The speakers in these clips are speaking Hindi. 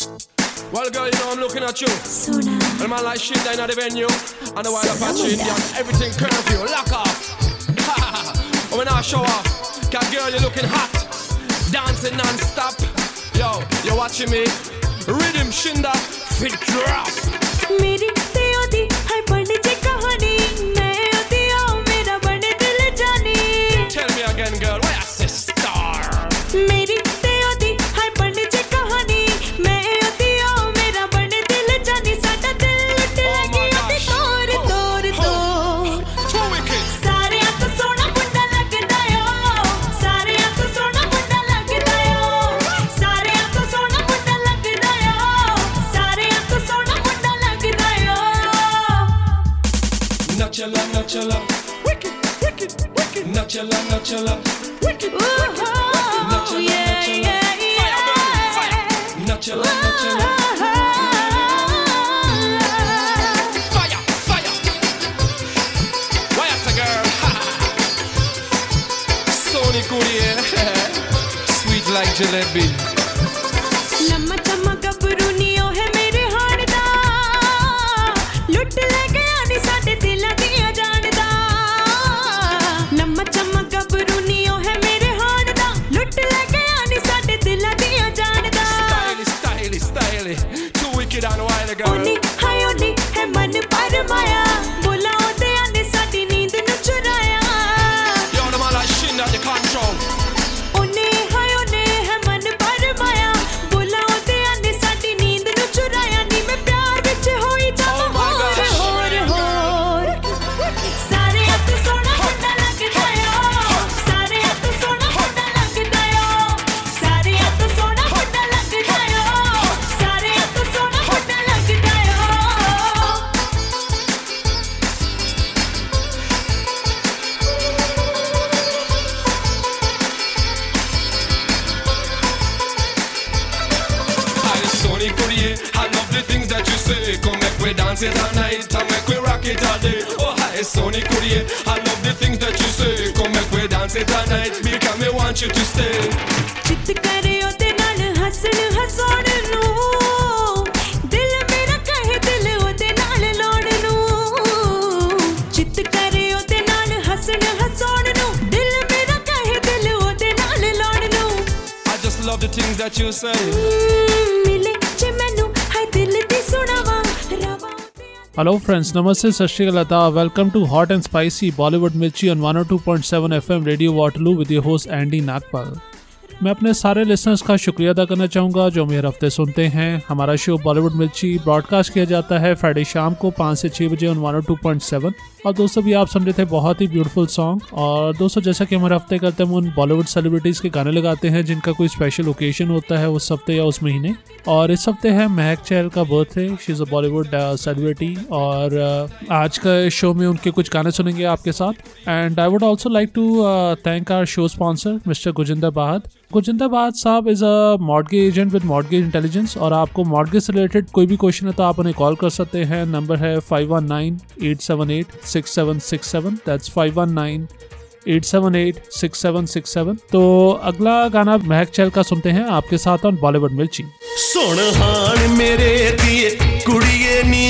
Well, girl, you know I'm looking at you. And man like shit down at the venue. And the wild Apache Indian. Everything curfew, lock off. And when I show off, cause girl, you're looking hot. Dancing non-stop. Yo, you're watching me. Rhythm, shinda, fit drop. मेरी तेरी है बड़ी सी कहानी मैं होती हूँ मेरा बड़े दिल जानी. Tell me again, girl, why I say star? मेरी तेरी है बड़ी सी कहानी मैं होती हूँ मेरा बड़े दिल जानी. साडा दिल लुट लगी अभी तोड़ तोड़ तोड़. Too wicked. सारे तो सोना मुंडा लगदा यो. सारे तो सोना मुंडा लगदा यो. सारे तो सोना मुंडा लगदा यो. सारे तो सोना मुंडा लगदा यो. Nachala, nachala. Wicked, wicked, wicked. Nachala, nachala. Wicked, wicked, wicked. Nachala, nachala. Fire burning, fire. Nachala, nachala. Fire, fire. Why is the girl? Sony Courier. Sweet like jalebi. लम्मा चम्मा गबरू नियो है मेरे हाण दा. लुट ले गया नी साडे दिलां दियां जान दा. लम्मा चम्मा गबरू नियो है मेरे हाण दा. लुट ले गया नी साडे दिलां दियां जान दा. Stylish, stylish, stylish. Too wicked and wild, girl. ओनी हाय ओनी है मन पर माया. बोला ओदे आने साडी नींद नु चुराया. Yo, the man like shin at the control. ओने हाय ओने है मन पर माया. बोला ओदे आने साडी नींद नु चुराया. नी मैं प्यार विच होई जावां Oh my होर gosh. होर होर. सारे हत्थ सोना मुंडा लगदा यो. सारे हत्थ सोना मुंडा लगदा यो. सारे हत्थ सोना मुंडा लगदा यो. सारे हत्थ सोना मुंडा लगदा यो. Hi, Sony Courier. I love the things that you say. Come make we dance it all night and make we rock it all day. Oh, hi, Sony Courier. I love the things that you say. Come make we dance it all night because me want you to stay. चित करे ओदे नाल हसन हसाण नू. दिल मेरा कहे दिल ओदे नाल लाउण नू. चित करे ओदे नाल हसन हसाण नू. दिल मेरा कहे दिल ओदे नाल लाउण नू. I just love the things that you say. मिले जे मैनू है दिल दी सुणावा रवा. Hello friends, Namaste, Sat Shri Akal, Adab. Welcome to Hot and Spicy Bollywood Mirchi on 102.7 FM Radio Waterloo with your host Andy Nagpal. मैं अपने सारे लिसनर्स का शुक्रिया अदा करना चाहूँगा जो मेरे हफ्ते सुनते हैं. हमारा शो बॉलीवुड मिर्ची ब्रॉडकास्ट किया जाता है फ्राइडे शाम को 5 से 6 बजे ऑन 102.7. और दोस्तों भी आप सुन रहे थे बहुत ही ब्यूटीफुल सॉन्ग. और दोस्तों जैसा कि हमारे हफ्ते करते हैं हम उन बॉलीवुड सेलिब्रिटीज़ के गाने लगाते हैं जिनका कोई स्पेशल ओकेजन होता है उस हफ्ते या उस महीने. और इस हफ्ते है महक चहल का birthday. She is a Bollywood celebrity. और आज का शो में उनके कुछ गाने सुनेंगे आपके साथ. And I would also like to thank our show sponsor mister Gujinder Bahad. Gujinder Bahad sahab is a mortgage agent with mortgage intelligence. और आपको मॉर्गेज से रिलेटेड कोई भी क्वेश्चन है तो आप उन्हें कॉल कर सकते हैं. नंबर है 519-878-6767. दैट्स 519-878-6767. तो अगला गाना महक चहल का सुनते हैं आपके साथ ऑन बॉलीवुड मिर्ची. सुन हाण मेरे दिए कुड़िए नी.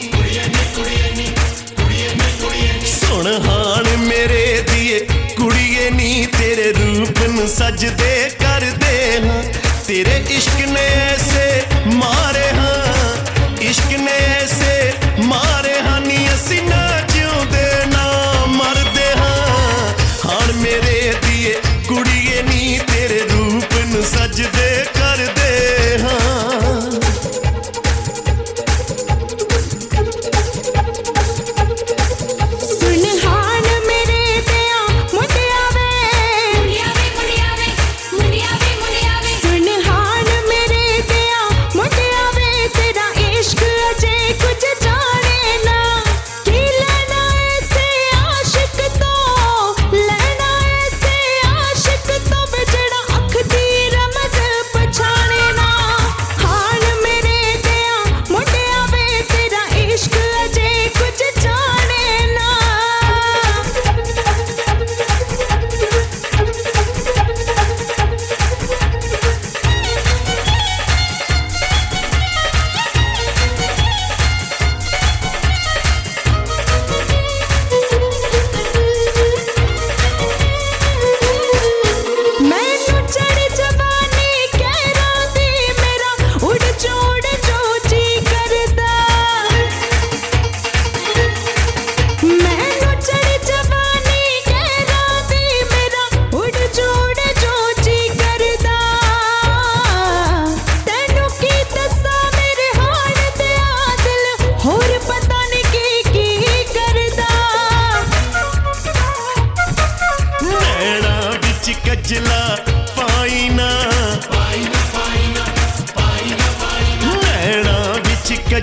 सुन हाण मेरे दिए कुड़िए नी. तेरे रूप न सजदे कर दे हां. तेरे इश्क ने ऐसे मारे हां. इश्क ने ऐसे मारे हां. नी असी ना जिउंदे ना मरदे हां. हाण मेरे दिए कुड़िए नी. तेरे रूप न सजदे कर दे हां. सुन हाण मेरे दिया मुंडिया वे. मुंडिया वे मुंडिया वे मुंडिया वे मुंडिया वे. सुन हाण मेरे दिया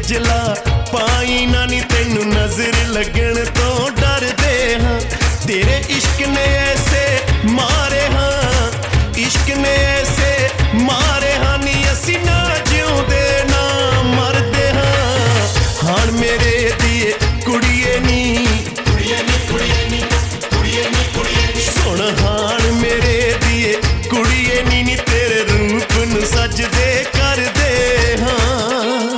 समझला पाई ना नी तेनू नजर लगन तो डरदे हां तेरे इश्क ने ऐसे मारे हां इश्क ने ऐसे मारे हां नी असी ना जिउंदे ना मरदे हां हाण मेरे दिए कुड़िए नी सुन हाण मेरे दिए कुड़िए नी तेरे रूप नू सजदे करदे हां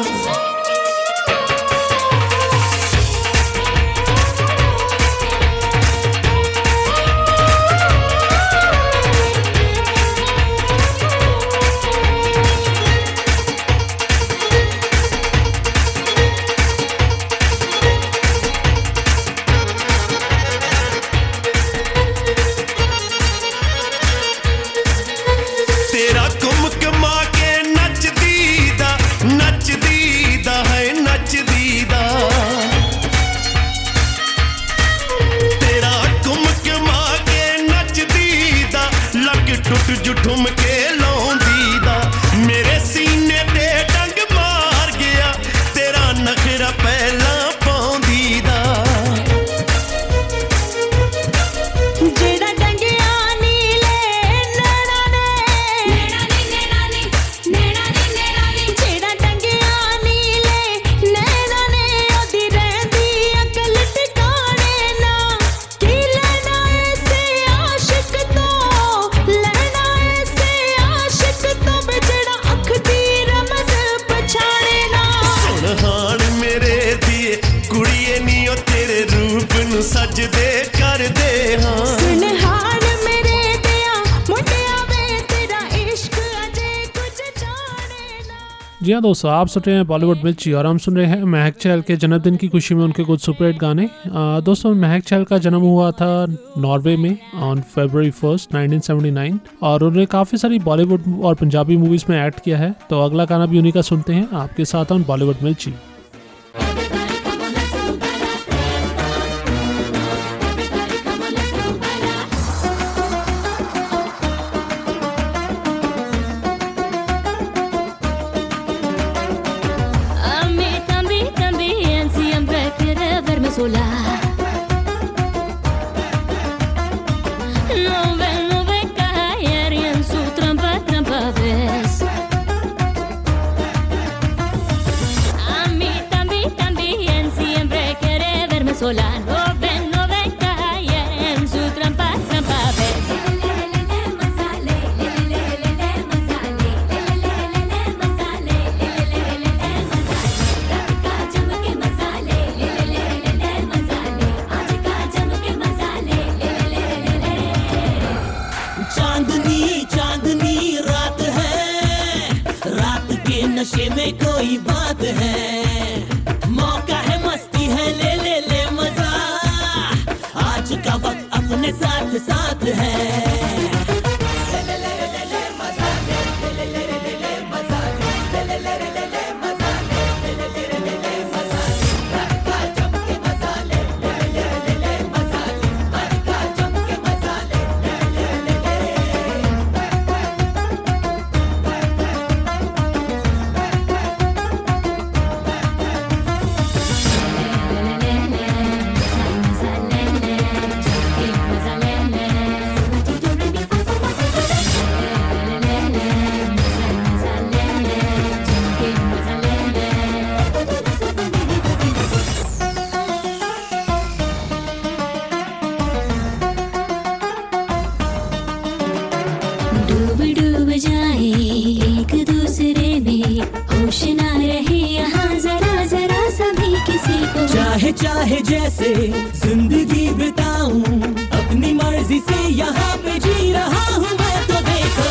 ठुम के लौंदी दा मेरे सीने ते डंग मार गया तेरा नखरा पहला पाउंदी दा जेड़ा डंगिया नीले नैना ने जेड़ा डंगिया नीले नैना ने ओदी रहंदी अकल ठिकाने ना की लेना ऐसे आशिक तो लेना सजदे कर दे हां सुनहार मेरे दिया मुंडिया वे तेरा इश्क अजे कुछ जाने ना। जी हाँ दोस्तों, आप सुन रहे हैं बॉलीवुड मिर्ची और हम सुन रहे हैं महक चहल के जन्मदिन की खुशी में उनके कुछ सुपरहिट गाने। दोस्तों, महक चहल का जन्म हुआ था नॉर्वे में ऑन February 1st 1979 और उन्होंने काफ़ी सारी बॉलीवुड और पंजाबी मूवीज़ में एक्ट किया है। तो अगला गाना भी उन्हीं का सुनते हैं आपके साथ ऑन बॉलीवुड मिर्ची। नशे में कोई बात है मौका है मस्ती है ले ले ले मजा आज का वक्त अपने साथ साथ है ले ले ले ले मजा ले ले ले ले ले मजा ले ले ले ले ले मजा ले ले ले ले ले मजा रात का जम के मजा ले ले ले ले मजा रात का जम के मजा ले ले ले ले चाहे जैसे जिंदगी बिताऊं अपनी मर्जी से यहाँ पे जी रहा हूँ मैं तो देखो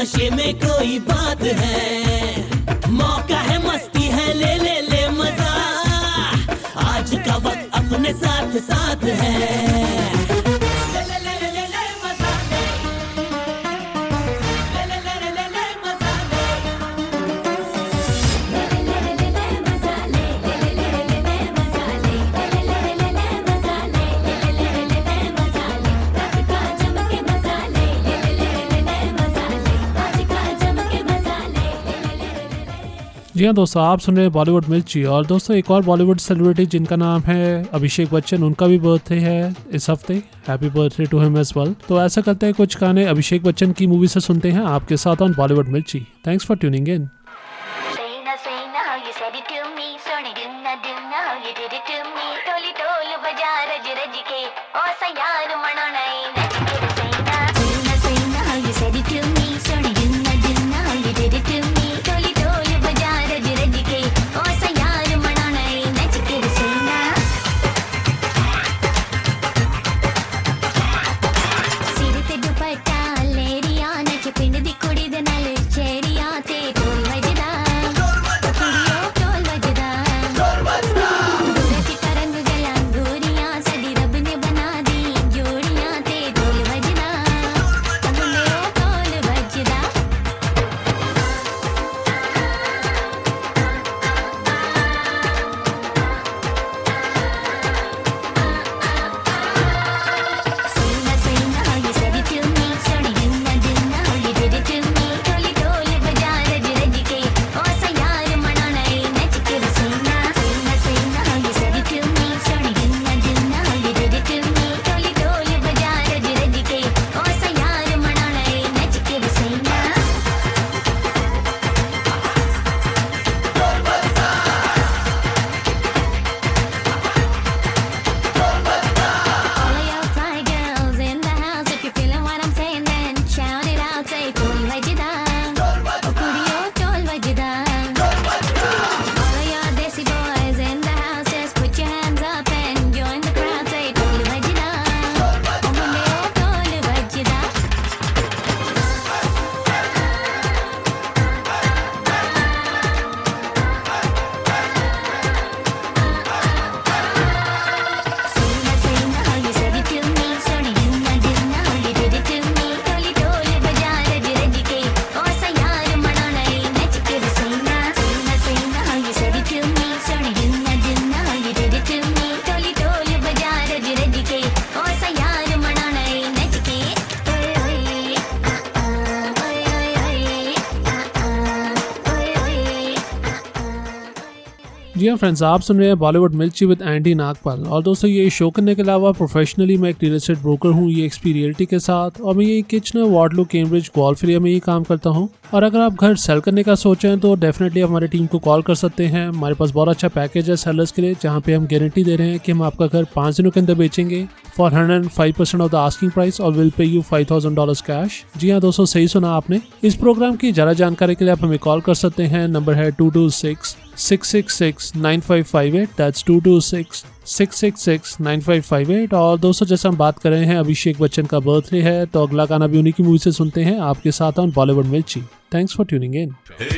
नशे में कोई बात है, मौका है मस्ती है, ले ले ले मजा, आज का वक्त अपने साथ साथ है। जी हाँ दोस्तों, आप सुन रहे हैं बॉलीवुड मिर्ची। और दोस्तों एक और बॉलीवुड सेलिब्रिटी जिनका नाम है अभिषेक बच्चन, उनका भी बर्थडे है इस हफ्ते। Happy birthday to him as well. तो ऐसा करते हैं कुछ गाने अभिषेक बच्चन की मूवी से सुनते हैं आपके साथ on Bollywood Mirchi. Thanks for tuning in. जी हाँ फ्रेंड्स, आप सुन रहे हैं बॉलीवुड मिर्ची विद एंडी नागपाल। और दोस्तों ये शो करने के अलावा प्रोफेशनली मैं एक रियल एस्टेट ब्रोकर हूँ ये एक्सपी रियल्टी के साथ, और मैं ये Kitchener Waterloo Cambridge Guelph area में ही काम करता हूँ। और अगर आप घर सेल करने का सोचें तो डेफिनेटली आप हमारी टीम को कॉल कर सकते हैं। हमारे पास बहुत अच्छा पैकेज है सेलर्स के लिए, जहाँ पे हम गारंटी दे रहे हैं कि हम आपका घर 5 दिनों के अंदर बेचेंगे for 105% off the asking price और विल पे यू $5,000 कैश। जी हाँ दोस्तों, सही सुना आपने। इस प्रोग्राम की ज़्यादा जानकारी के लिए आप हमें कॉल कर सकते हैं। नंबर है 226-666-9558। दैट्स 226-666-9558। और दोस्तों जैसे हम बात कर रहे हैं अभिषेक बच्चन का बर्थडे है, तो अगला गाना भी उन्हीं की मूवी से सुनते हैं आपके साथ on Bollywood Mirchi. Thanks for tuning in.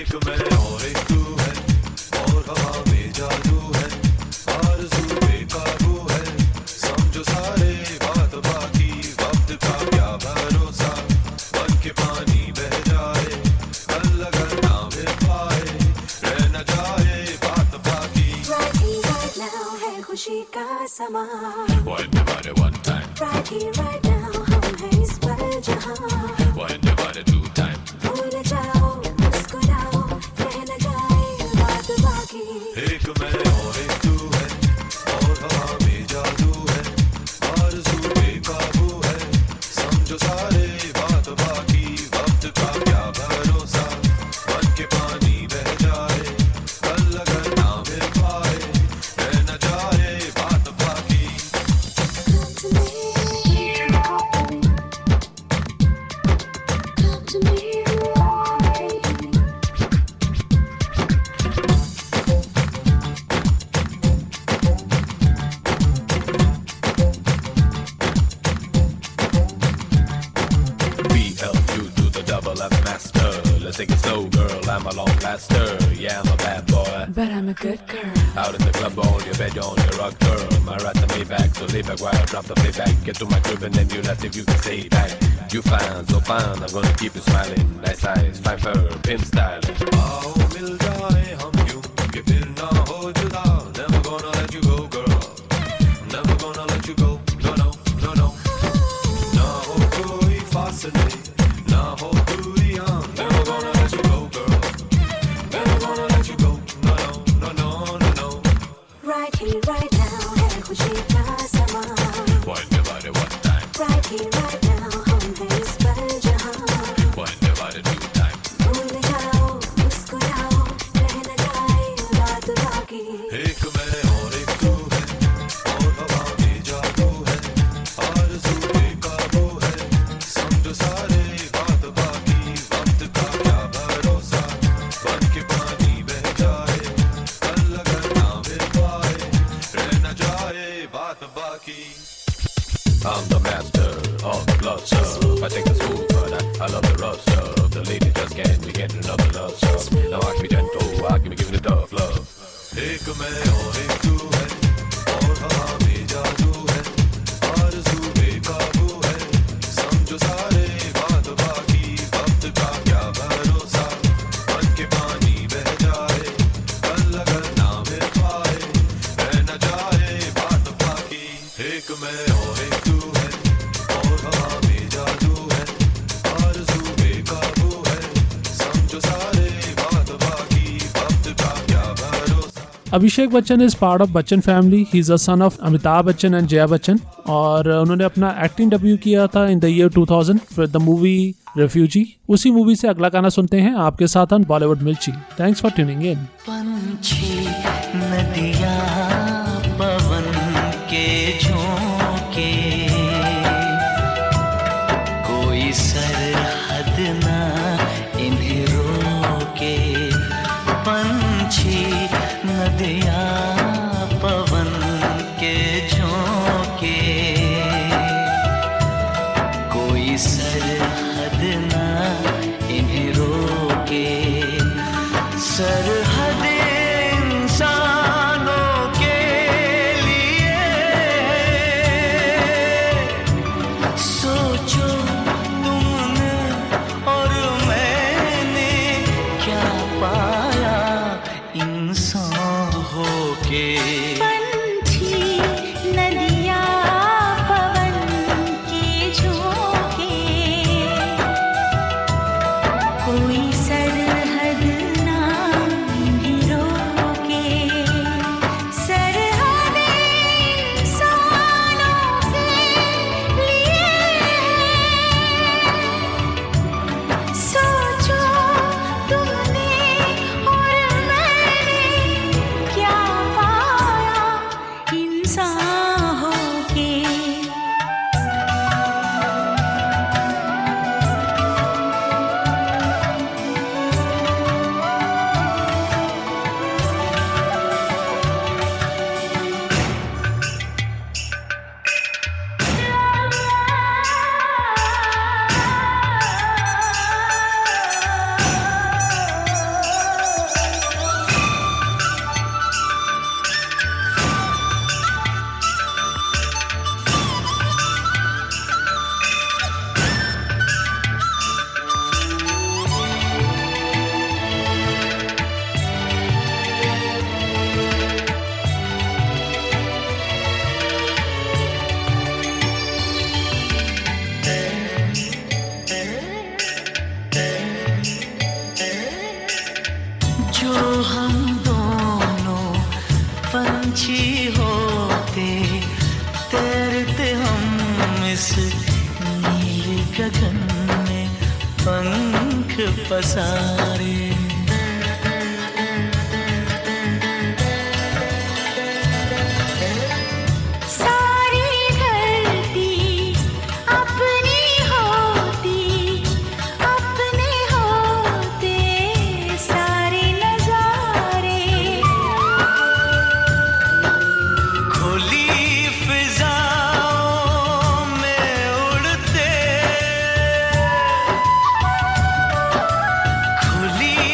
One divided one time. Right here, right now, हम हैं इस पल जहाँ. One divided two time. भूल जाओ, मुस्कुराओ, रह न जाए बात बाकी. एक मैं और एक तू है, और हवा में जादू है, आरज़ू बेकाबू है, समझो सारे बात बाकी, वक्त का क्या भरोसा, बन के पानी बह जाए, कल अगर ना मिल पाए, रह न जाए बात बाकी. that? but I'm a good girl. Out in the club on your bed on your rock girl. My right to lay back, so lay back while I drop the playback. Get to my crib and then you left if you can stay back. You fine, so fine, I'm gonna keep you smiling. Nice eyes, fine fur, pimp style. आओ मिल जाए हम यूं कि फिर ना हो जुदा. Never gonna let you go, girl. Never gonna let you go. No, no, no, no. ना हो कोई फासले, ना हो दूरियां. Never gonna let you go, girl. Never gonna let you go. No, no, no, no, no, no. Right here, right now, है खुशी का समा. Wind your body one time. Right here, right now, हम हैं इस पल जहां. Wind your body two times. भूल जाओ, मुस्कुराओ, रह न जाए बात बाकी. एक मैं और एक तू है, और हवा में जादू है, आरज़ू बेकाबू है, समझो सारे बात बाकी. वक्त का क्या भरोसा, बन के पानी बह जाए, कल अगर ना मिल पाए, रह न जाए बात बाकी. I'm the master of the blood stuff. I take the smooth, but I love the rough stuff. The ladies just can't be getting enough of love stuff. Now I can be gentle, I can be giving the tough love. एक मैं और एक तू है, और हवा में जादू है, आरज़ू बेकाबू है, समझो सारे बात बाकी. वक्त का क्या भरोसा, बन के पानी बह जाए, कल अगर ना मिल पाए, रह न जाए बात बाकी. एक मैं और एक तू है, और हवा में जादू है, आरज़ू बेकाबू है, समझो सारे बात बाकी. वक्त का क्या भरोसा. Abhishek Bachchan is part of Bachchan family. He is a son of Amitabh Bachchan and Jaya Bachchan, और उन्होंने अपना एक्टिंग डेब्यू किया था in the year 2000 for the movie Refugee. उसी मूवी से अगला गाना सुनते हैं आपके साथ on Bollywood Mirchi. Thanks for tuning in. पंछी नदियाँ पवन के झोंके, कोई सरहद ना इन्हें रोके. पंछी नदियाँ पवन के झोंके, कोई सरहद ना इन्हें रोके. सरहद इंसानों के लिए, सोचो तुमने और मैंने क्या पाया इंसान होके. पंछी नदियाँ पवन के झोंके, कोई सरहद ना इन्हें रोके. सरहद इंसानों के लिए, सोचो तुमने और मैंने क्या पाया इंसान होके. जो हम दोनों पंछी होते, तैरते हम इस नीले गगन में पंख पसारे. सारी धरती अपनी होती, अपने होते सारे नजारे. खुली फिजाओं में उड़ते, खुली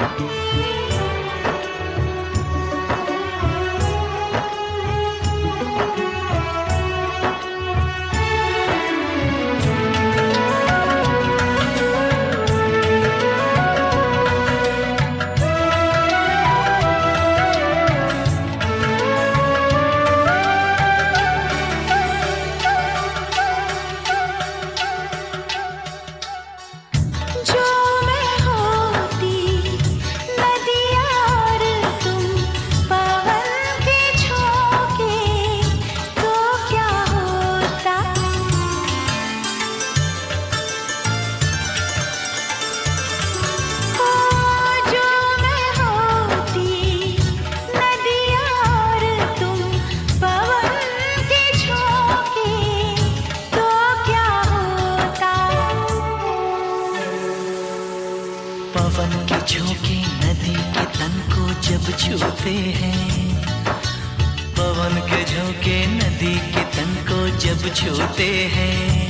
छूते हैं पवन के झोंके नदी के तन को जब छूते हैं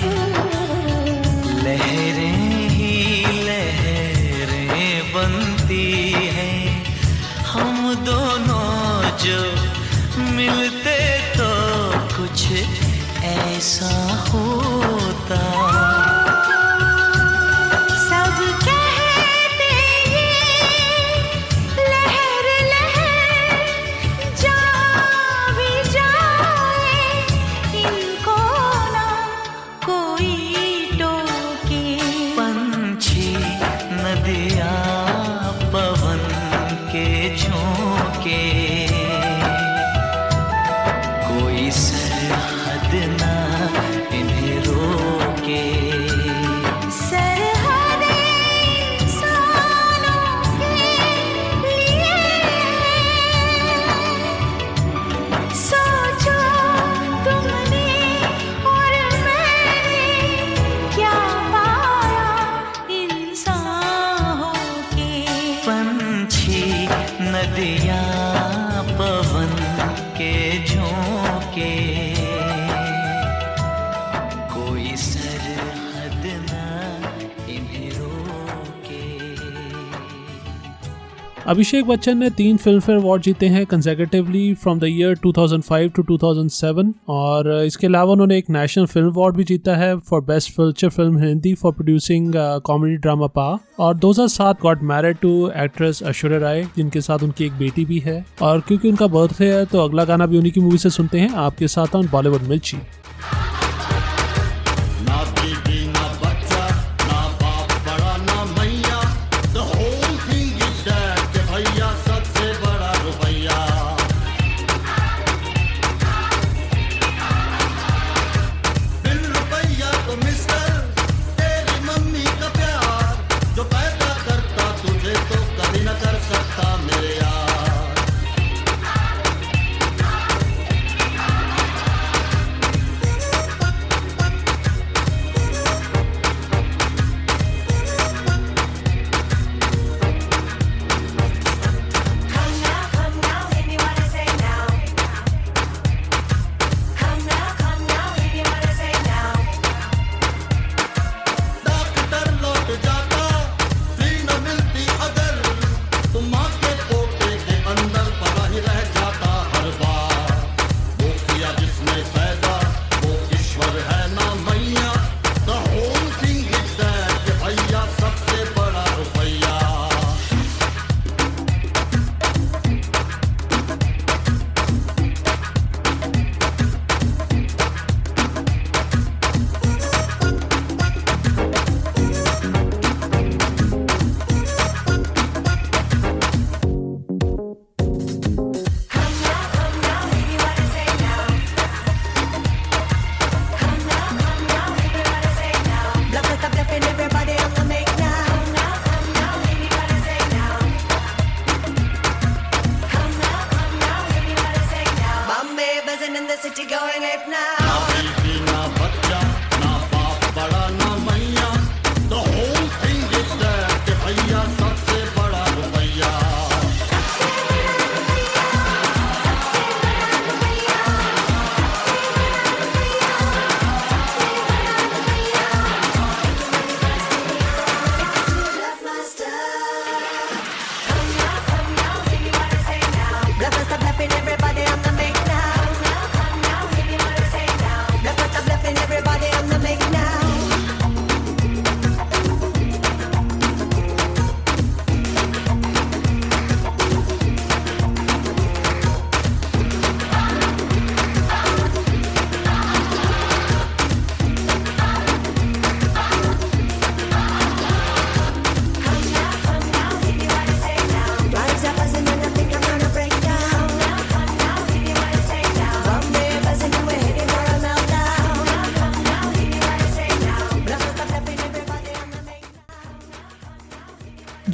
लहरें ही लहरें बनती हैं हम दोनों जो मिलते तो कुछ ऐसा होता अभिषेक बच्चन ने 3 फिल्म फेयर अवार्ड जीते हैं consecutively from the year 2005 to 2007 और इसके अलावा उन्होंने एक नेशनल फिल्म अवार्ड भी जीता है for best feature film Hindi for producing comedy drama Paa और 2007 got married to actress Aishwarya Rai जिनके साथ उनकी एक बेटी भी है और क्योंकि उनका बर्थडे है तो अगला गाना भी उन्हीं की मूवी से सुनते हैं आपके साथ ऑन बॉलीवुड मिर्ची।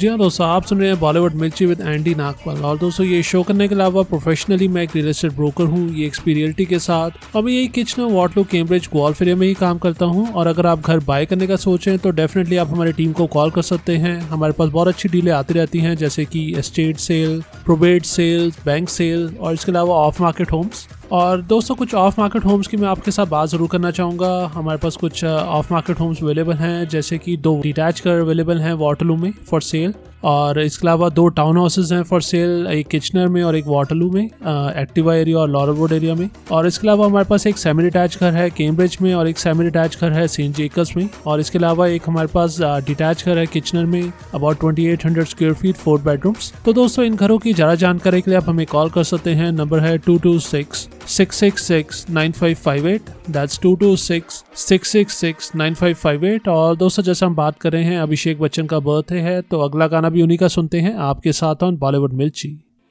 जी हाँ दोस्तों, आप सुन रहे हैं बॉलीवुड मिर्ची विद एंडी नागपाल। और दोस्तों ये शो करने के अलावा प्रोफेशनली मैं एक रियल एस्टेट ब्रोकर हूँ, ये एक्सपीरियलिटी के साथ। और मैं यही Kitchener, Waterloo, Cambridge, Guelph area में ही काम करता हूँ। और अगर आप घर बाय करने का सोचें तो डेफिनेटली आप हमारी टीम को कॉल कर सकते हैं। हमारे पास बहुत अच्छी डीलें आती रहती हैं, जैसे कि estate sale, probate sale, bank sale और इसके अलावा ऑफ मार्केट होम्स। और दोस्तों कुछ ऑफ मार्केट होम्स की मैं आपके साथ बात ज़रूर करना चाहूँगा। हमारे पास कुछ ऑफ मार्केट होम्स अवेलेबल हैं, जैसे कि 2 डिटैच घर अवेलेबल हैं वाटरलू में फॉर सेल। और इसके अलावा 2 टाउन हाउसेज हैं फॉर सेल, एक किचनर में और एक वाटरलू में, एक्टिवा एरिया और लॉरल रोड एरिया में। और इसके अलावा हमारे पास एक सेमी डिटैच घर है कैम्ब्रिज में और एक सेमी डिटैच घर है सेंट जेकब्स में। और इसके अलावा एक हमारे पास डिटैच घर है किचनर में, अबाउट 2800 स्क्वायर फीट, 4 बेडरूम्स। तो दोस्तों इन घरों की ज़्यादा जानकारी के लिए आप हमें कॉल कर सकते हैं। नंबर है 226-666-9558। दैट्स 226-666-9558। और दोस्तों जैसे हम बात कर रहे हैं, अभिषेक बच्चन का बर्थडे है, तो अगला गाना भी उन्हीं का सुनते हैं आपके साथ ऑन बॉलीवुड मिर्ची।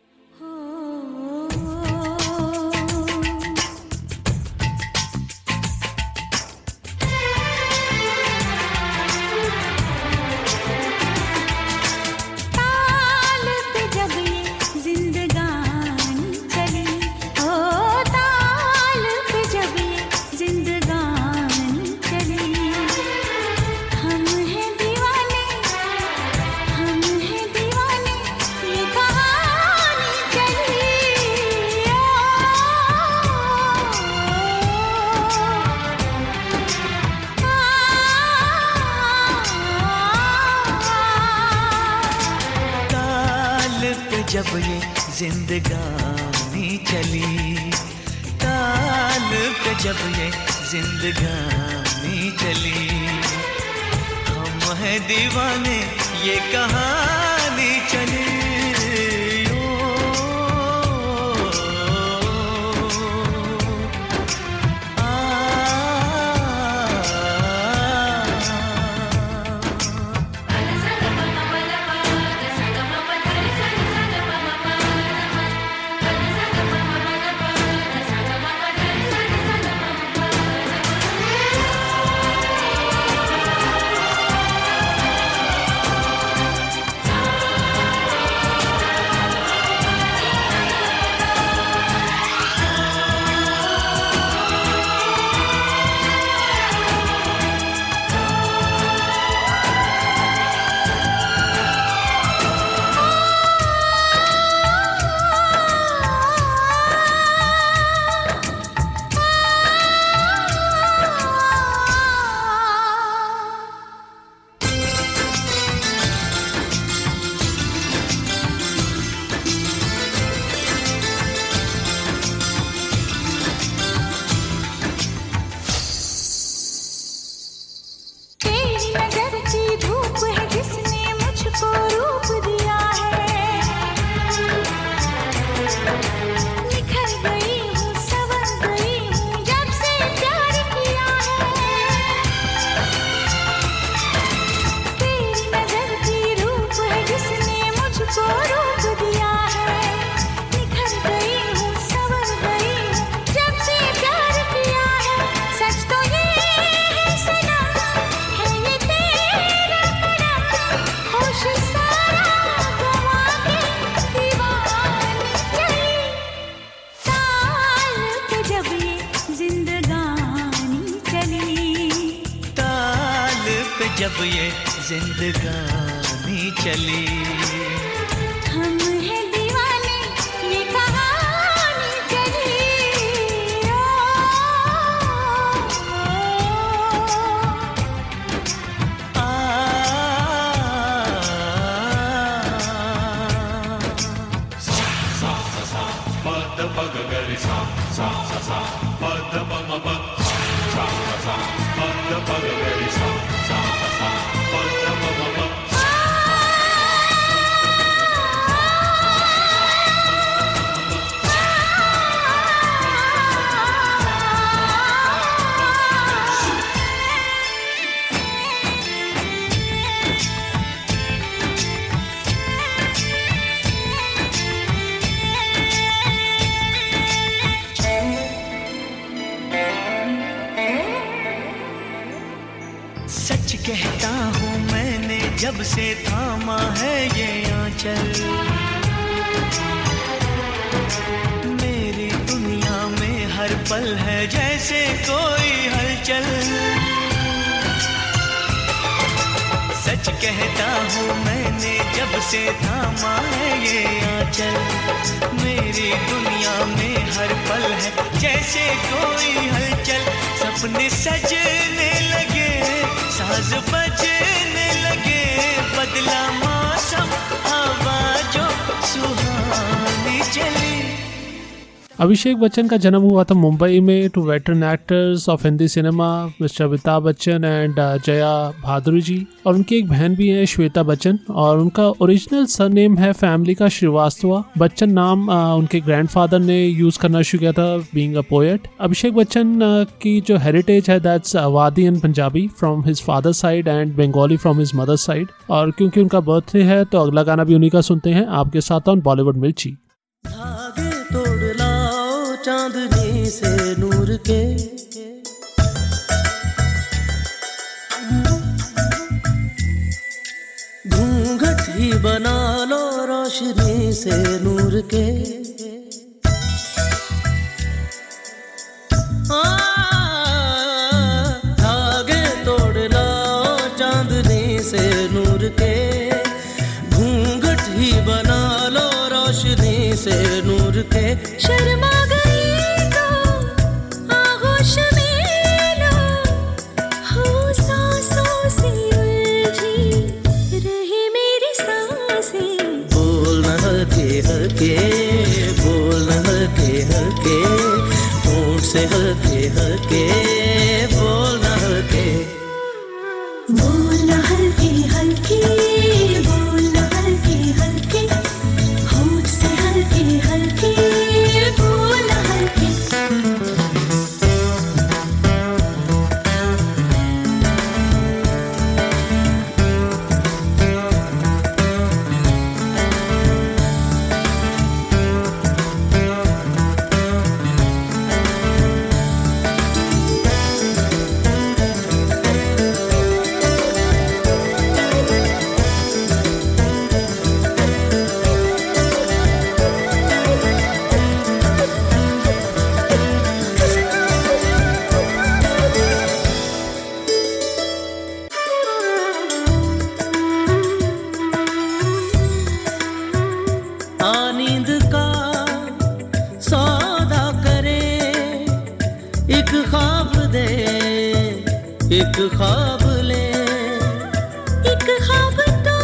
जब ये जिंदगानी चली, ताल पे जब ये जिंदगानी चली, हम हैं दीवाने ये कहानी चली। जब ये जिंदगानी चली, हम हैं दीवाने ये कहानी चली। जब से थामा है ये आंचल, मेरी दुनिया में हर पल है जैसे कोई हलचल। सच कहता हूँ मैंने जब से थामा है ये आंचल, मेरी दुनिया में हर पल है जैसे कोई हलचल। सपने सजने लगे, साज बजने लगे, बदला मौसम, आवाज़ों सुहानी चली। अभिषेक बच्चन का जन्म हुआ था मुंबई में two veteran actors of Hindi cinema mister Amitabh Bachchan and Jaya Bhaduri ji, और उनकी एक बहन भी है श्वेता बच्चन, और उनका ओरिजिनल सरनेम है फैमिली का श्रीवास्तव। बच्चन नाम उनके ग्रैंडफादर ने यूज करना शुरू किया था being a poet. Abhishek Bachchan की जो हेरिटेज है that's Awadhi and Punjabi from his father side and Bengali from his mother side. और क्योंकि उनका बर्थडे है तो अगला गाना भी उन्हीं का सुनते हैं आपके साथ ऑन बॉलीवुड मिर्ची। चांदनी से नूर के घूंघट ही बना लो रोशनी से नूर के। धागे तोड़ लाओ चांदनी से नूर के, घूंघट ही बना लो रोशनी से नूर के। शर्मा हल्के बोल हल्के हल्के, होंठ से हल्के हल्के बोल हल्के, बोल हल्के हल्के, बोल हल्के हल्के, होंठ से हल्के हल्के बोल हल्के। एक ख्वाब ले, एक ख्वाब तो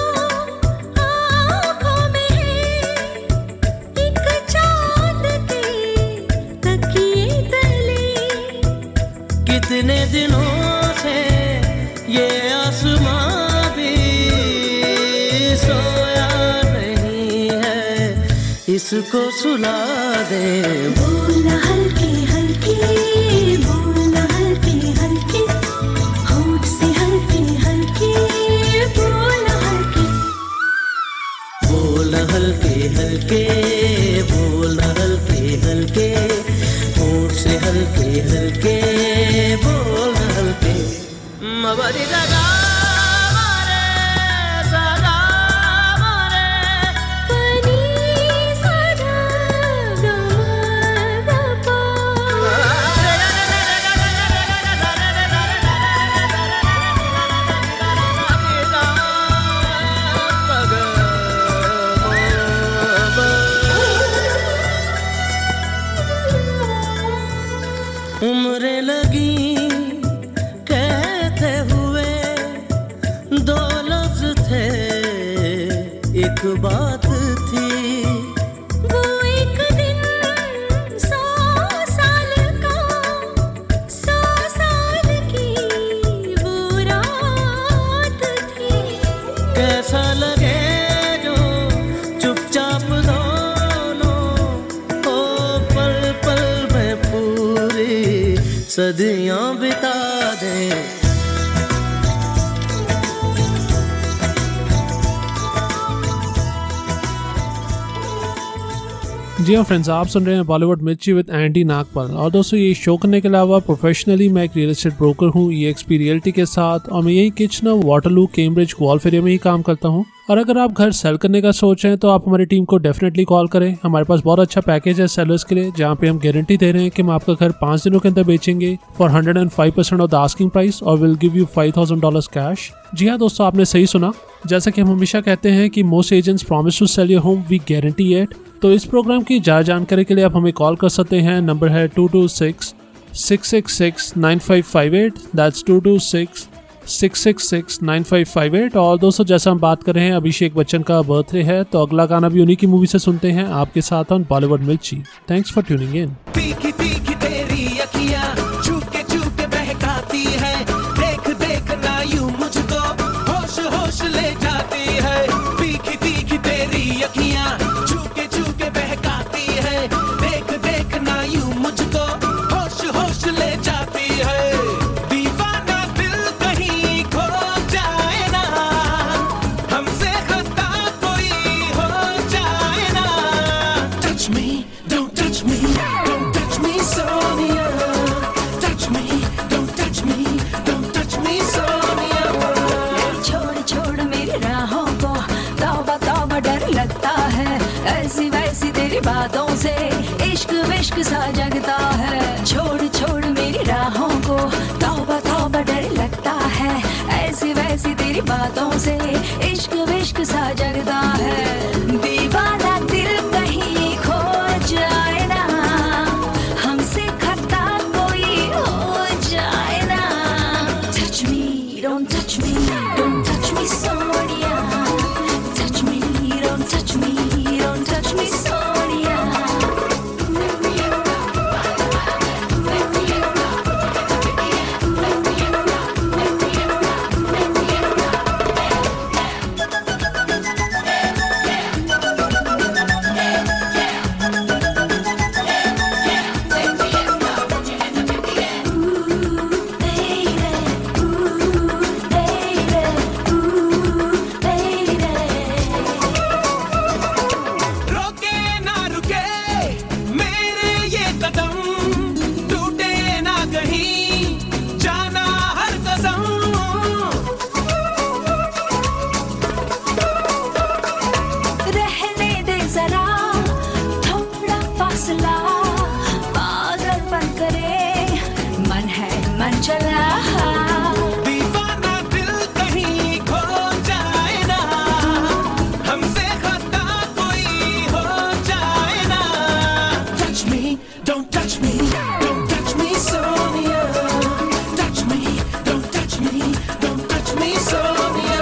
आँखों में है, एक चाँद के तकिए तले। कितने दिनों से ये आसमां भी सोया नहीं है, इसको सुला दे। बोल हल्के हल्के, बोल हल्के हल्के, होंठ से हल्के हल्के बोल हल्के, बोल हल्के हल्के, बोल हल्के हल्के, होंठ से हल्के हल्के बोल हल्के। मबरी दादा उम्रें लगी कहते हुए दो लफ्ज थे, एक बात थी। वो एक दिन 100 साल का, 100 साल की वो रात थी। कैसा लगे जो चुपचाप दोनों ओ पल पल में पूरी सदियां बिता दें। जी हाँ फ्रेंड्स, आप सुन रहे हैं बॉलीवुड मिर्ची विद एंडी नागपाल। और दोस्तों, ये शो करने के अलावा प्रोफेशनली मैं एक रियल एस्टेट ब्रोकर हूँ EXP रियल्टी के साथ, और मैं यही Kitchener, Waterloo, Cambridge, Guelph area में ही काम करता हूँ। और अगर आप घर सेल करने का सोच रहे हैं तो आप हमारी टीम को डेफिनेटली कॉल करें। हमारे पास बहुत अच्छा पैकेज है सेलर्स के लिए, जहाँ पे हम गारंटी दे रहे हैं कि हम आपका घर 5 दिनों के अंदर बेचेंगे for 105% off the asking price और विल गिव यू $5,000 कैश। जी हाँ दोस्तों, आपने सही सुना। जैसा कि हम हमेशा कहते हैं कि most agents promise to sell your home, we guarantee it. तो इस प्रोग्राम की ज़्यादा जानकारी के लिए आप हमें कॉल कर सकते हैं। नंबर है 226-666-9558। दैट्स 226-666-9558। और दोस्तों, जैसा हम बात कर रहे हैं, अभिषेक बच्चन का बर्थडे है, तो अगला गाना भी उन्हीं की मूवी से सुनते हैं आपके साथ on Bollywood Mirchi. Thanks for tuning in. तीखी तीखी तेरी अखियां चूके चूके बहकाती है, देख देख ना यूं मुझको होश होश ले जाती है। तीखी तीखी तेरी अखियां चूके चूके बहकाती है, देख देख ना यूं मुझको होश होश ले जाती है। दीवाना दिल कहीं खो जाए ना, हमसे खता कोई हो जाए ना। Touch me, don't touch me, don't touch me, Sonia. Touch me, don't touch me, don't touch me, Sonia. छोड़ छोड़ मेरी राहों को, तौबा तौबा डर लगता है, ऐसी वैसी तेरी बातों से इश्क विश्क सा जगता है। छोड़ छोड़ मेरी राहों को, तौबा तौबा डर लगता है, ऐसी वैसी तेरी बातों से इश्क विश्क सा जगता है। दीवाना दिल कहीं खो जाए ना, हमसे खता कोई हो जाए ना। Touch me, don't touch me, don't touch me, Sonia. Touch me, don't touch me, don't touch me, Sonia. रोके ना रुके मेरे ये कदम, टूटे ना कहीं जाना हर कसम। रहने दे जरा थोड़ा फासला, पागल बन करे मन है मन चला। दीवाना दिल कहीं खो जाए ना, हमसे खता कोई हो जाए ना। Touch me, don't touch me, don't touch me, Sonia. Touch me, don't touch me, don't touch me, Sonia.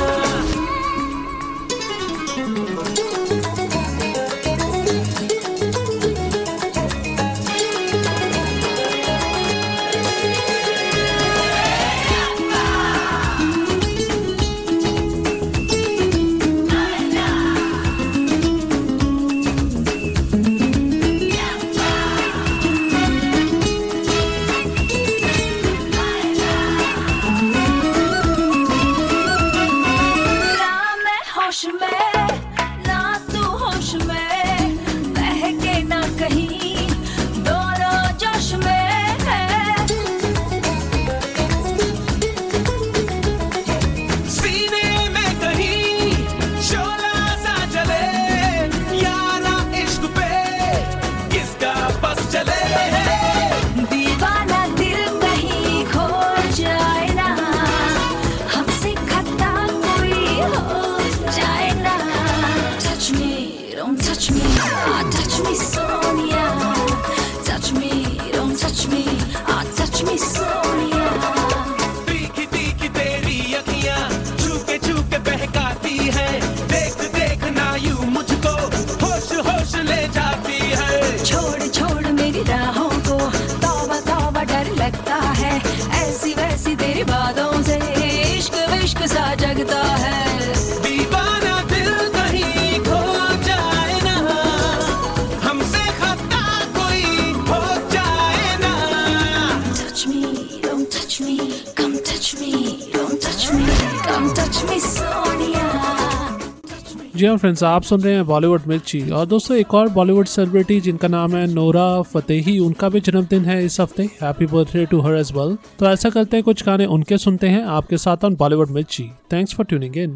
ना मैं होश में, ना तू होश में, बहके ना कहीं दोनों जोश में है। सीने में कहीं शोला सा जले, यारा इश्क पे किसका बस चले। दीवाना दिल कहीं खो जाए ना, हमसे खता कोई हो जाए ना। Touch me, don't touch me, touch me, Sonia. Touch me, don't touch me, touch me, Sonia. तीखी तीखी तेरी अखियां चूके चूके बहकाती है, देख देख ना यूं मुझको होश होश ले जाती है। छोड़ छोड़ मेरी राहों को, तौबा तौबा डर लगता है, ऐसी वैसी तेरी बातों से इश्क विश्क सा जगता है। दीवाना दिल कहीं खो जाए ना, हमसे जी हाँ फ्रेंड्स, आप सुन रहे हैं बॉलीवुड मिर्ची। और दोस्तों, एक और बॉलीवुड सेलिब्रिटी जिनका नाम है नोरा फतेही, उनका भी जन्मदिन है इस हफ्ते। Happy birthday to her as well. तो ऐसा करते हैं, कुछ गाने उनके सुनते हैं आपके साथ on Bollywood Mirchi. Thanks for tuning in.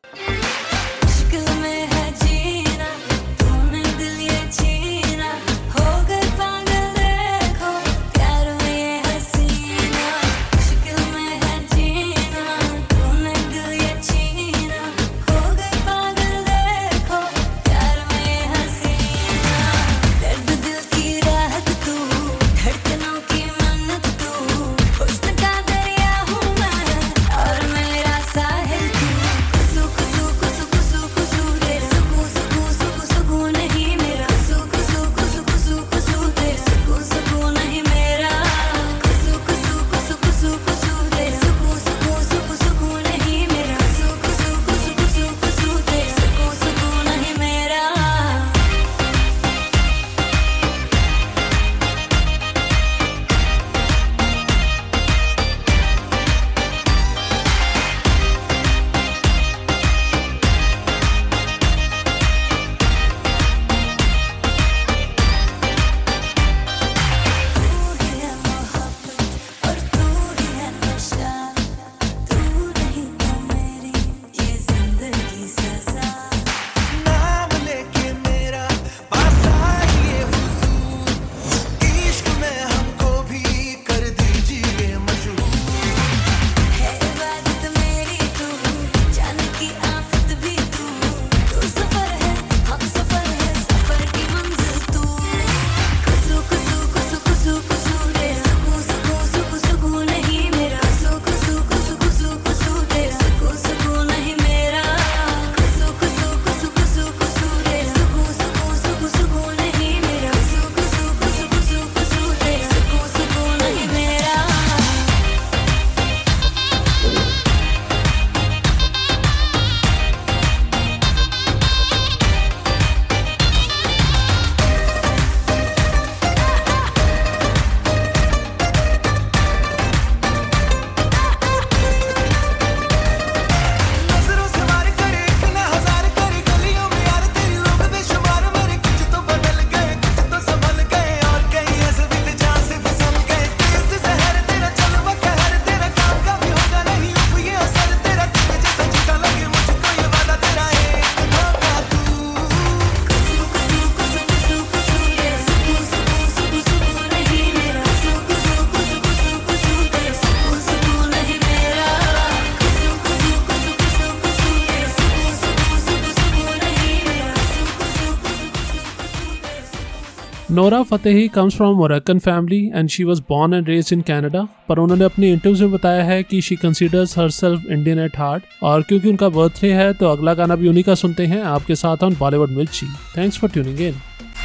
Nora Fatehi comes from Moroccan family and she was born and raised in Canada. पर उन्होंने अपनी इंटरव्यूज में बताया है कि she considers herself Indian at heart. और क्योंकि उनका बर्थडे है तो अगला गाना भी उन्हीं का सुनते हैं आपके साथ on Bollywood Mirchi. Thanks for tuning in.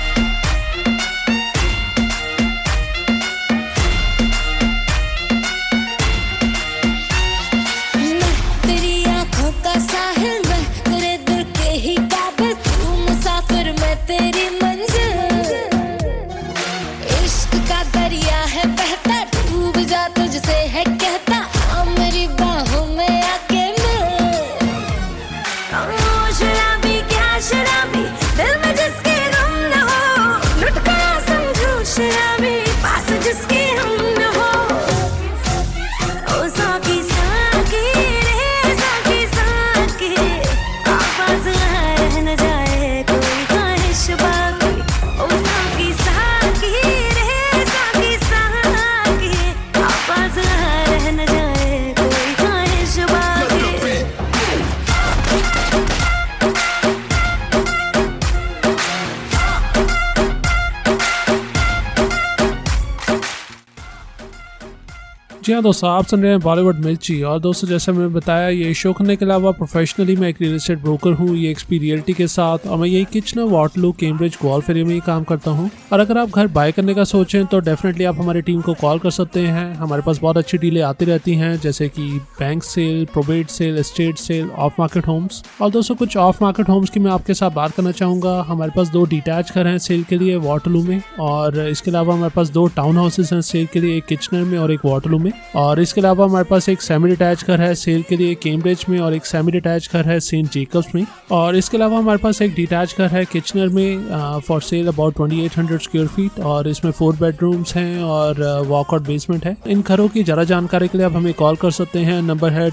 जी हाँ दोस्तों, आप सुन रहे हैं बॉलीवुड मिर्ची। और दोस्तों, जैसे मैंने बताया, ये शो करने के अलावा प्रोफेशनली मैं एक रियल एस्टेट ब्रोकर हूँ, ये एक्सपी रियल्टी के साथ। और मैं यही Kitchener, Waterloo, Cambridge, Guelph area में ही काम करता हूँ। और अगर आप घर बाय करने का सोचें तो डेफिनेटली आप हमारी टीम को कॉल कर सकते हैं। हमारे पास बहुत अच्छी डीलें आती रहती हैं, जैसे कि bank sale, probate sale, estate sale, off market homes. और दोस्तों, कुछ ऑफ मार्केट होम्स की मैं आपके साथ बात करना चाहूँगा। हमारे पास 2 डिटैच घर हैं सेल के लिए वाटरलू में, और इसके अलावा हमारे पास 2 टाउन हाउसेज हैं सेल के लिए, एक किचनर में और एक वाटरलू में। और इसके अलावा हमारे पास एक सेमी डिटैच घर है सेल के लिए कैम्ब्रिज में और एक सेमी डिटैच घर है सेंट जेकब्स में। और इसके अलावा हमारे पास एक डिटैच घर है किचनर में for sale about 2800 square feet और इसमें 4 बेडरूम्स हैं और वॉकआउट बेसमेंट है। इन घरों की ज़्यादा जानकारी के लिए आप हमें कॉल कर सकते हैं। नंबर है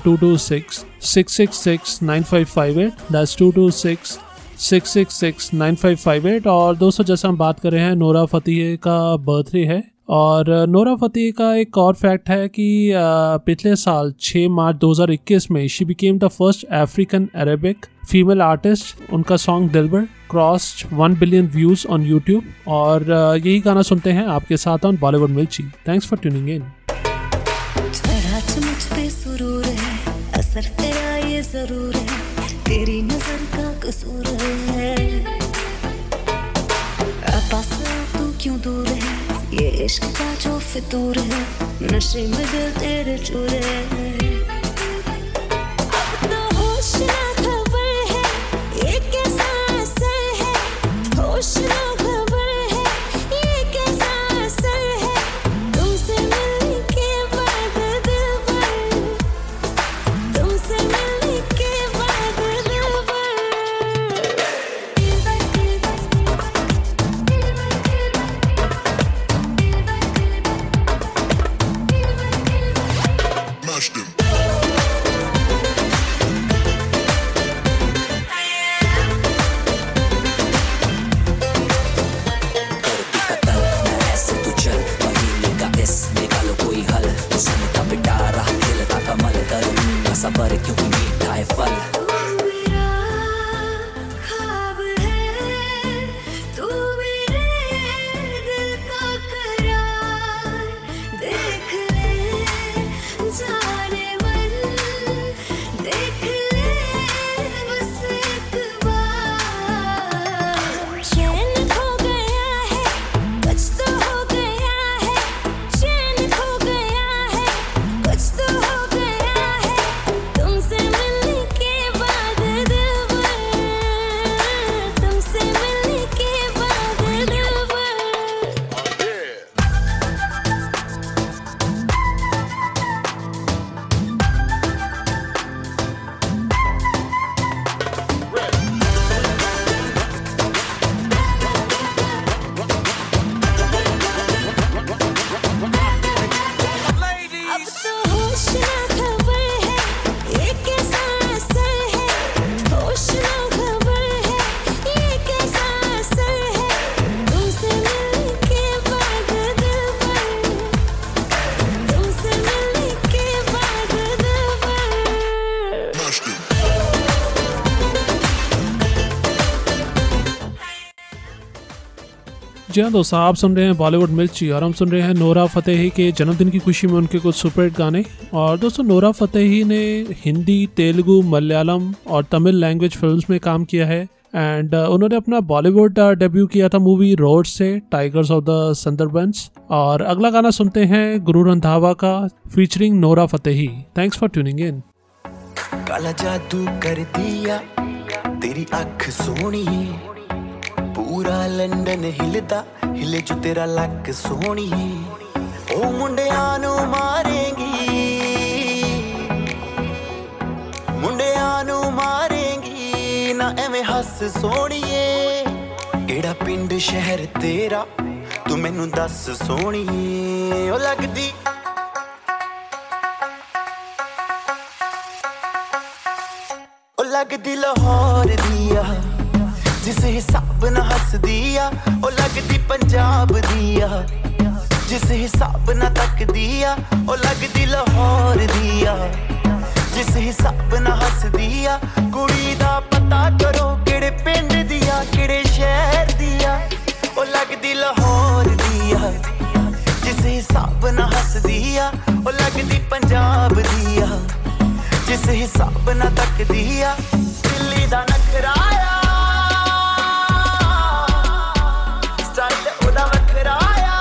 226-666-9558, दैट्स 226-666-9558। और दोस्तों जैसा हम बात कर रहे हैं नोरा फतेही का बर्थडे है और नोरा फतेही का एक और फैक्ट है कि पिछले साल 6 मार्च 2021 में she became the first African Arabic female artist. उनका song Dilbar crossed 1 billion views on YouTube और यही गाना सुनते हैं आपके साथ on Bollywood Mirchi. Thanks for tuning in. मुझ पे सुरूर है, असर तेरा ये जरूर है, तेरी नजर का कसूर है। पास तू क्यों दूर है, ये इश्क का जो फितूर है, नशे में दिल तेरे चूर है। अब तो होश ना खबर है, ये कैसा असर है, होश ना खबर है, ये कैसा असर है, तुमसे मिलने के बाद दिल भर, तुमसे मिलने के बाद दिल भर। सबर क्योंकि मीठा है फल। तू मेरा ख्वाब है, तू मेरे दिल का करार, देख ले जाने मन, देख ले बस एक बार। चैन खो गया है, कुछ तो हो गया है, चैन खो गया है, कुछ तो हो गया है, तुमसे मिलने के बाद दिल भर, तुमसे मिलने के बाद दिल भर। अब तो होश ना खबर है, ये कैसा असर है, होश ना खबर है, ये कैसा असर है, तुमसे मिलने के बाद दिल भर, तुमसे मिलने के बाद दिल भर। जी हाँ दोस्तों, आप सुन रहे हैं बॉलीवुड मिर्ची और हम सुन रहे हैं नोरा फतेही के जन्मदिन की खुशी में उनके कुछ सुपरहिट गाने। और दोस्तों नोरा फतेही ने हिंदी, तेलुगु, मलयालम और तमिल लैंग्वेज फिल्म्स में काम किया है एंड उन्होंने अपना बॉलीवुड डेब्यू किया था मूवी रोड से, टाइगर्स ऑफ द सुंदरबंस। और अगला गाना सुनते हैं गुरु रंधावा का featuring Nora Fatehi. Thanks for tuning in. काला जादू कर दिया तेरी अख सोनी, पूरा लंडन हिलदा हिले जो तेरा लक सोनी। ओ मुंडियां नू मारेंगी, मुंडियां नू मारेंगी ना एवें हस सोनिए। केड़ा पिंड शहर तेरा तू मैनू दस सोनिए। ओ लगदी लगदी लाहौर दिया जिस हिसाब ना हस दिया, ओ लगदी पंजाब दिया जिस हिसाब ना तक दिया, ओ लगदी लाहौर दिया जिस हिसाब ना हस दिया। कुड़ी दा पता करो केड़े पिंड दिया केड़े शहर दिया, ओ लगदी लाहौर दिया जिस हिसाब ना हस दिया, ओ लगदी पंजाब दिया जिस हिसाब ना तक दिया। दिल्ली दा नखराया स्टाइल ओदा वखराया,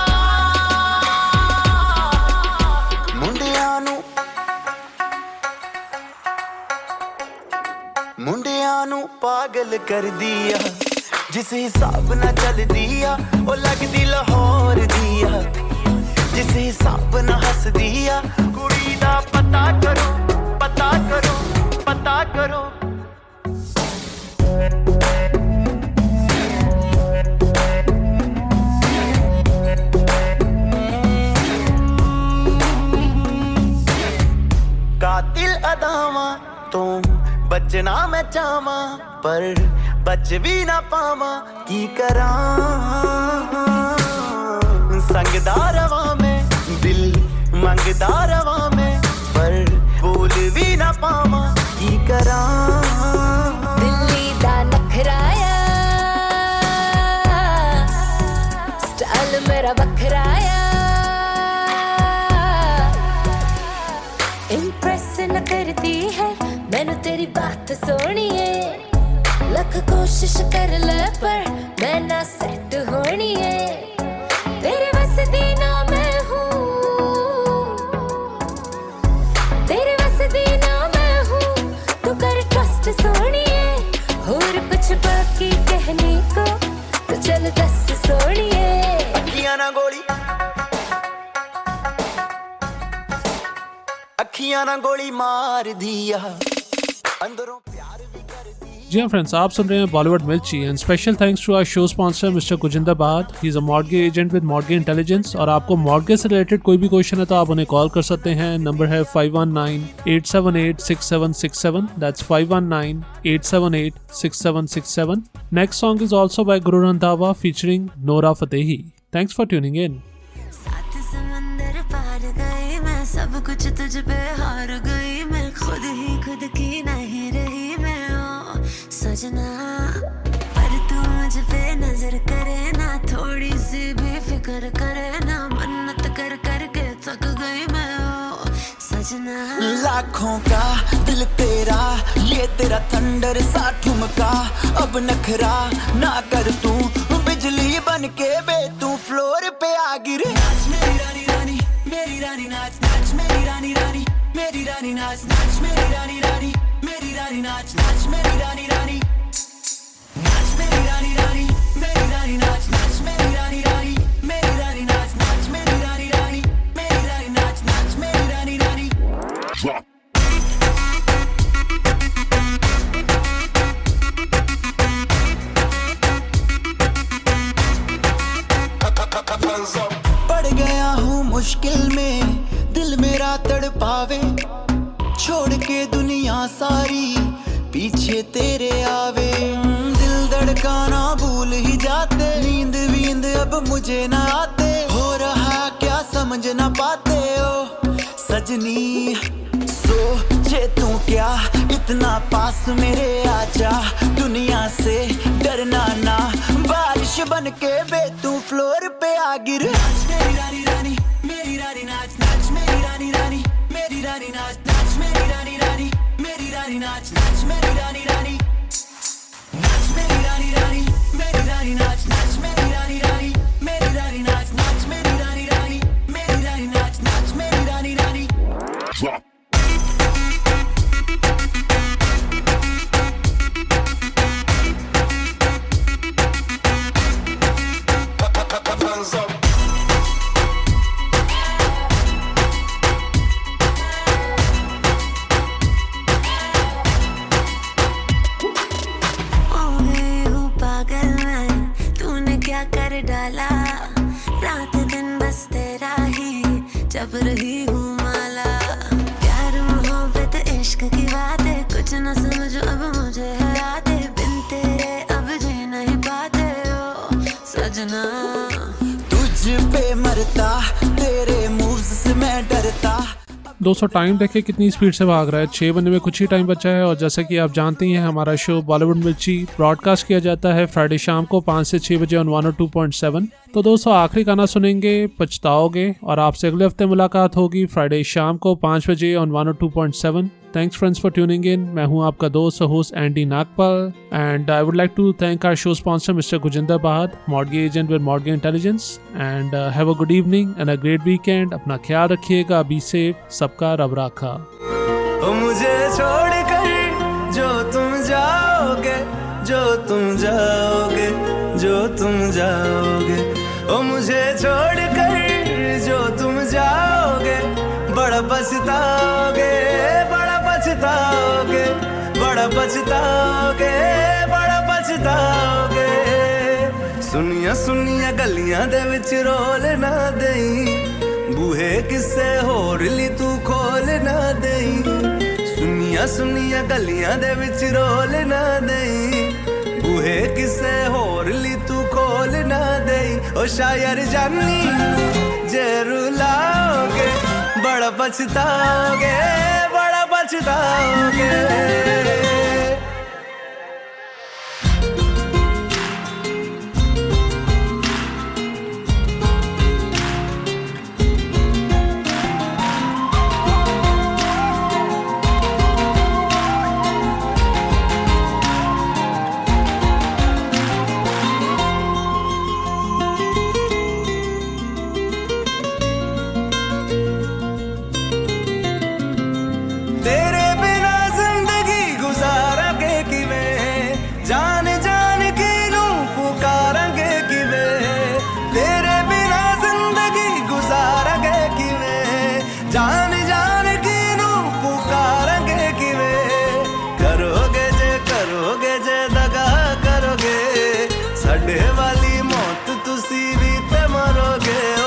मुंडियां नू पागल कर दिया जिस हिसाब ना चल दिया, ओ लगदी लाहौर दिया जिस हिसाब ना हस दिया कुड़ी दा पता करो पता करो पता करो कातिल अदावा तुम बचना मैं चाहवा पर बच भी ना पावा की करा संगदारवा में दिल मंगदारवा में पर बोल भी ना पावा की करा दिल्ली दा नखराया स्टाइल मेरा बखराया इम्प्रेस न करती है मैंने तेरी बात सोनी है लख कोशिश कर ले पर मैं ना सेट होनी है तेरे बस दी ना मैं हूँ तेरे बस दी ना मैं हूँ तू कर ट्रस्ट सोनी है और कुछ बाकी कहने को तो चल दस सोनी है अखियां ना गोली मार दिया अंदरों प्यार भी कर दिया जी हाँ फ्रेंड्स, आप सुन रहे हैं Bollywood Mirchi and special thanks to our show sponsor mister Gujinder Bahad. He is a mortgage agent with mortgage intelligence और आपको मॉर्गेज से रिलेटेड कोई भी क्वेश्चन है तो आप उन्हें कॉल कर सकते हैं। नंबर है 5198786767। That's 5198786767। Next song is also by Guru Randhawa featuring Nora Fatehi. Thanks for tuning in. सात समंदर पार गए मैं सब कुछ तुझ पे हार गई मैं खुद ही खुद की नहीं रही मैं ओ सजना पर तू मुझ पे नजर करे ना थोड़ी सी भी फिक्र करे ना मन्नत कर कर के थक गई मैं ओ सजना लाखों का दिल तेरा ये तेरा थंडर सा ठुमका अब नखरा ना कर तू बिजली बन के बे तू फ्लोर पे आ गिरे नाच मेरी रानी रानी मेरी रानी नाच नाच मेरी रानी रानी मेरी रानी नाच नाच मेरी रानी रानी मेरी रानी नाच नाच मेरी रानी रानी नाच मेरी रानी रानी मेरी रानी नाच नाच मेरी रानी रानी मेरी रानी नाच नाच मेरी रानी रानी मेरी रानी नाच नाच मेरी रानी रानी पड़ गया हूँ मुश्किल में दिल मेरा तड़पावे छोड़ के दुनिया सारी पीछे तेरे आवे दिल धड़काना भूल ही जाते नींद वींद अब मुझे ना आते हो रहा क्या समझ ना पाते हो सजनी सोचे तू क्या इतना पास मेरे आजा दुनिया से डरना ना बारिश बन के बे तू फ्लोर पे आ गिर नाच मेरी रानी रानी मेरी रानी नाच नाच मेरी रानी रानी मेरी रानी नाच नाच मेरी रानी रानी मेरी रानी नाच नाच मेरी रानी रानी नाच मेरी रानी रानी मेरी रानी नाच नाच मेरी रानी रानी मेरी रानी नाच नाच मेरी रानी रानी मेरी रानी नाच नाच मेरी रानी रानी डाला रात दिन बस तेरा ही जब रही हूँ माला प्यार मोहब्बत इश्क की बातें कुछ न समझो अब मुझे है यादें बिन तेरे अब जी नहीं पाते हो सजना तुझ पे मरता तेरे मूव्स से मैं डरता। दोस्तों टाइम देखिए कितनी स्पीड से भाग रहा है। 6 बजने में कुछ ही टाइम बचा है और जैसा कि आप जानते हैं हमारा शो बॉलीवुड मिर्ची ब्रॉडकास्ट किया जाता है फ्राइडे शाम को 5 से 6 बजे ऑन 102.7। तो दोस्तों आखिरी गाना सुनेंगे पछताओगे और आपसे अगले हफ्ते मुलाकात होगी फ्राइडे शाम को 5 बजे on 102.7। Thanks friends for tuning in. मैं हूं आपका दोस्त host Andy Nagpal and I would like to thank our show sponsor mister Gujinder Bahad mortgage agent with mortgage intelligence and have a good evening and a great weekend. अपना ख्याल रखिएगा, बी सेफ, सबका रब राखा। मुझे छोड़कर जो तुम जाओगे जो तुम जाओगे जो तुम जाओगे ओ मुझे छोड़कर जो तुम पछताओगे, बड़ा पछताओगे, बड़ा पछताओगे, बड़ा पछताओगे। सुनिया सुनिया गलियां दे विच रोल ना देई, बूहे किसे होर ली तू खोल ना देई। सुनिया सुनिया गलियां दे विच रोल ना देई, बूहे किसे होर ली तू खोल ना देई। ओ शायर जानी जे रुलाओगे, बड़ा पछताओगे, बड़ा पछताओगे।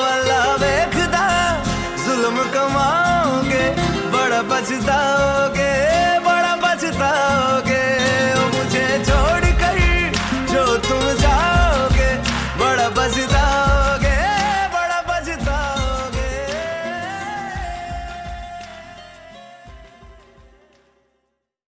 पछताओगे,